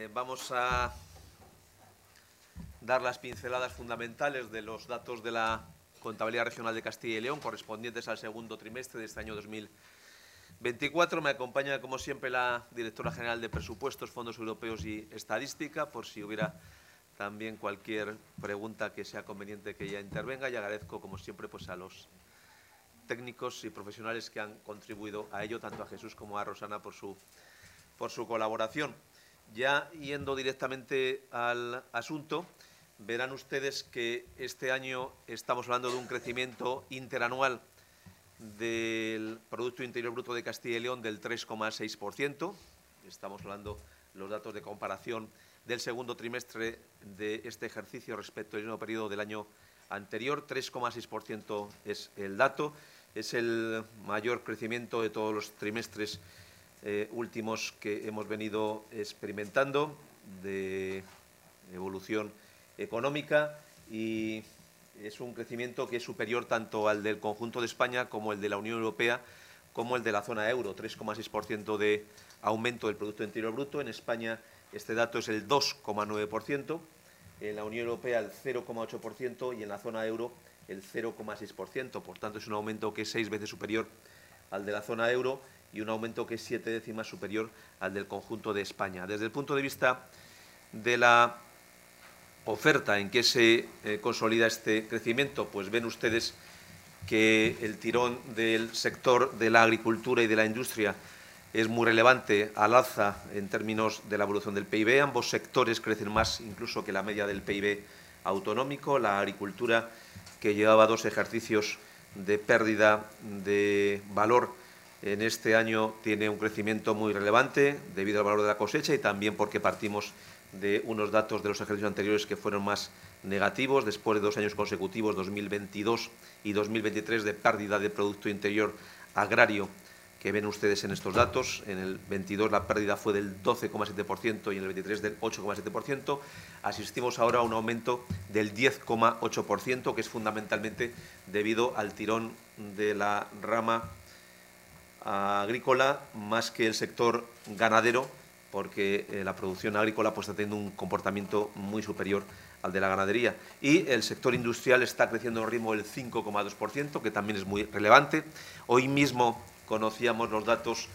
Vamos a dar las pinceladas fundamentales de los datos de la Contabilidad Regional de Castilla y León correspondientes al segundo trimestre de este año 2024. Me acompaña, como siempre, la Directora General de Presupuestos, Fondos Europeos y Estadística, por si hubiera también cualquier pregunta que sea conveniente que ella intervenga. Y agradezco, como siempre, pues a los técnicos y profesionales que han contribuido a ello, tanto a Jesús como a Rosana por su colaboración. Ya yendo directamente al asunto, verán ustedes que este año estamos hablando de un crecimiento interanual del Producto Interior Bruto de Castilla y León del 3,6%. Estamos hablando de los datos de comparación del segundo trimestre de este ejercicio respecto al mismo periodo del año anterior. 3,6% es el dato. Es el mayor crecimiento de todos los trimestres últimos que hemos venido experimentando de evolución económica, y es un crecimiento que es superior tanto al del conjunto de España como el de la Unión Europea como el de la zona euro. 3,6% de aumento del Producto Interior Bruto. En España este dato es el 2,9%, en la Unión Europea el 0,8% y en la zona euro el 0,6%. Por tanto, es un aumento que es 6 veces superior al de la zona euro y un aumento que es 7 décimas superior al del conjunto de España. Desde el punto de vista de la oferta en que se consolida este crecimiento, pues ven ustedes que el tirón del sector de la agricultura y de la industria es muy relevante al alza en términos de la evolución del PIB. Ambos sectores crecen más incluso que la media del PIB autonómico. La agricultura, que llevaba 2 ejercicios de pérdida de valor, en este año tiene un crecimiento muy relevante debido al valor de la cosecha y también porque partimos de unos datos de los ejercicios anteriores que fueron más negativos, después de 2 años consecutivos, 2022 y 2023, de pérdida de Producto Interior Agrario, que ven ustedes en estos datos. En el 22 la pérdida fue del 12,7% y en el 23 del 8,7%. Asistimos ahora a un aumento del 10,8%, que es fundamentalmente debido al tirón de la rama agrícola más que el sector ganadero, porque la producción agrícola pues está teniendo un comportamiento muy superior al de la ganadería. Y el sector industrial está creciendo a un ritmo del 5,2%, que también es muy relevante. Hoy mismo conocíamos los datos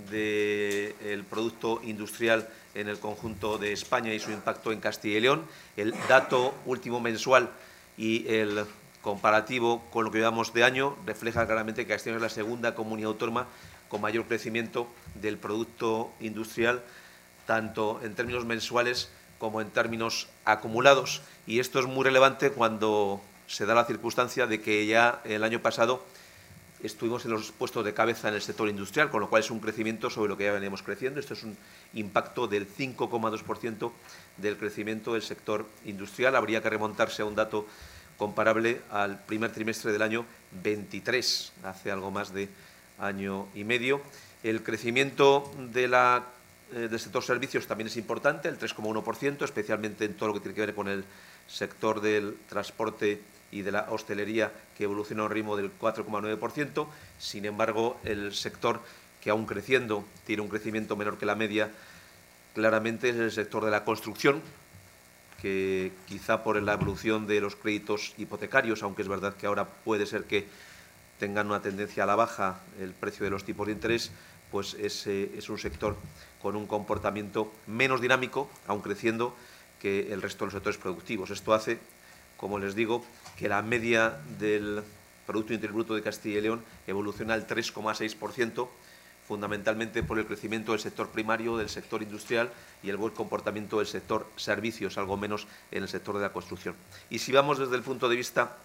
del Producto Industrial en el conjunto de España y su impacto en Castilla y León. El dato último mensual y el comparativo con lo que llevamos de año refleja claramente que Castilla y León es la segunda comunidad autónoma con mayor crecimiento del Producto Industrial, tanto en términos mensuales como en términos acumulados. Y esto es muy relevante cuando se da la circunstancia de que ya el año pasado estuvimos en los puestos de cabeza en el sector industrial, con lo cual es un crecimiento sobre lo que ya veníamos creciendo. Esto es un impacto del 5,2% del crecimiento del sector industrial. Habría que remontarse a un dato comparable al primer trimestre del año 23, hace algo más de año y medio. El crecimiento del sector servicios también es importante, el 3,1%, especialmente en todo lo que tiene que ver con el sector del transporte y de la hostelería, que evoluciona a un ritmo del 4,9%. Sin embargo, el sector que aún creciendo tiene un crecimiento menor que la media, claramente es el sector de la construcción, que quizá por la evolución de los créditos hipotecarios, aunque es verdad que ahora puede ser que tengan una tendencia a la baja el precio de los tipos de interés, pues es un sector con un comportamiento menos dinámico, aun creciendo, que el resto de los sectores productivos. Esto hace, como les digo, que la media del Producto Interior Bruto de Castilla y León evoluciona al 3,6%, fundamentalmente por el crecimiento del sector primario, del sector industrial y el buen comportamiento del sector servicios, algo menos en el sector de la construcción. Y si vamos desde el punto de vista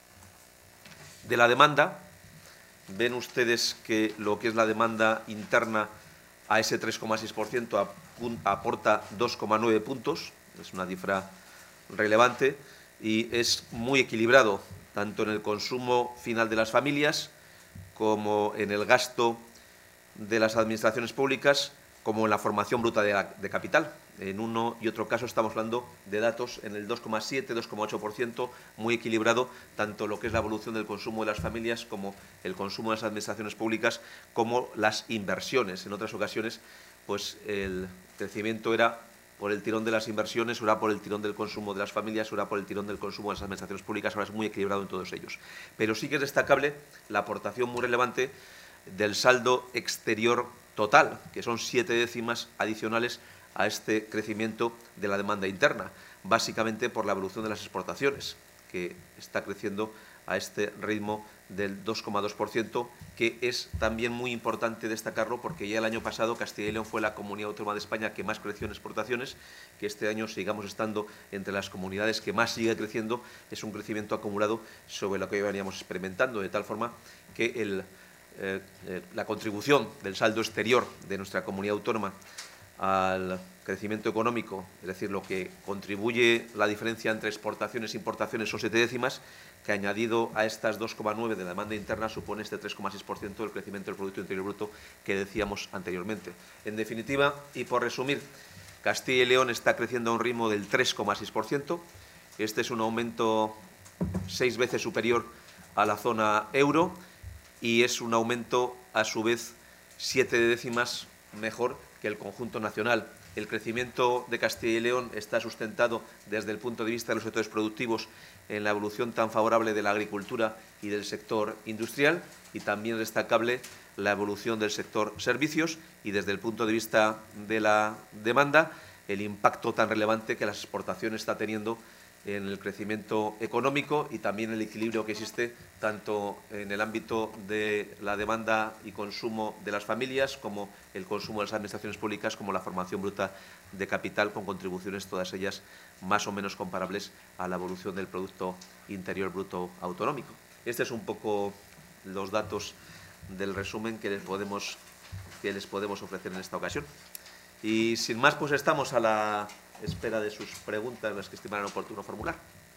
de la demanda, ven ustedes que lo que es la demanda interna a ese 3,6% aporta 2,9 puntos, es una cifra relevante y es muy equilibrado tanto en el consumo final de las familias como en el gasto de las administraciones públicas, como en la formación bruta de capital. En uno y otro caso estamos hablando de datos en el 2,7, 2,8%, muy equilibrado, tanto lo que es la evolución del consumo de las familias como el consumo de las administraciones públicas, como las inversiones. En otras ocasiones, pues el crecimiento era por el tirón de las inversiones, será por el tirón del consumo de las familias, será por el tirón del consumo de las administraciones públicas. Ahora es muy equilibrado en todos ellos. Pero sí que es destacable la aportación muy relevante del saldo exterior total, que son 7 décimas adicionales a este crecimiento de la demanda interna, básicamente por la evolución de las exportaciones, que está creciendo a este ritmo del 2,2%, que es también muy importante destacarlo porque ya el año pasado Castilla y León fue la comunidad autónoma de España que más creció en exportaciones, que este año sigamos estando entre las comunidades que más sigue creciendo, es un crecimiento acumulado sobre lo que hoy veníamos experimentando, de tal forma que la contribución del saldo exterior de nuestra comunidad autónoma al crecimiento económico, es decir, lo que contribuye la diferencia entre exportaciones e importaciones son 7 décimas, que añadido a estas 2,9 de la demanda interna supone este 3,6% del crecimiento del Producto Interior Bruto que decíamos anteriormente. En definitiva, y por resumir, Castilla y León está creciendo a un ritmo del 3,6%. Este es un aumento 6 veces superior a la zona euro y es un aumento, a su vez, 7 décimas mejor que el conjunto nacional. El crecimiento de Castilla y León está sustentado desde el punto de vista de los sectores productivos en la evolución tan favorable de la agricultura y del sector industrial, y también es destacable la evolución del sector servicios y desde el punto de vista de la demanda el impacto tan relevante que las exportaciones está teniendo en el crecimiento económico y también el equilibrio que existe tanto en el ámbito de la demanda y consumo de las familias como el consumo de las administraciones públicas, como la formación bruta de capital, con contribuciones todas ellas más o menos comparables a la evolución del Producto Interior Bruto autonómico. Este es un poco los datos del resumen que les podemos ofrecer en esta ocasión. Y sin más, pues estamos a la espera de sus preguntas, las que estimaran oportuno formular.